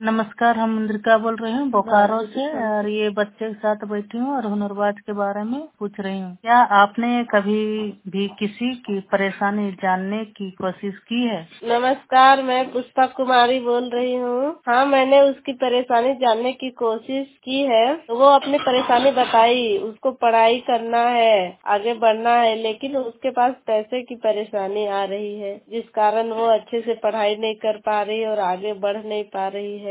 नमस्कार, हम इंद्रिका बोल रही हूँ बोकारो से और ये बच्चे के साथ बैठी हूँ और हुनरबाज के बारे में पूछ रही हूँ। क्या आपने कभी भी किसी की परेशानी जानने की कोशिश की है? नमस्कार, मैं पुष्पा कुमारी बोल रही हूँ। हाँ, मैंने उसकी परेशानी जानने की कोशिश की है। तो वो अपनी परेशानी बताई, उसको पढ़ाई करना है, आगे बढ़ना है, लेकिन उसके पास पैसे की परेशानी आ रही है, जिस कारण वो अच्छे से पढ़ाई नहीं कर पा रही और आगे बढ़ नहीं पा रही है।